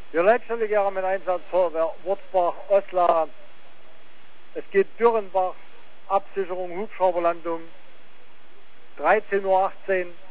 Wir letztlich haben mit Einsatz Feuerwehr Wurzbach, Osla. Es geht Dürrenbach, Absicherung, Hubschrauberlandung. 13:18 Uhr.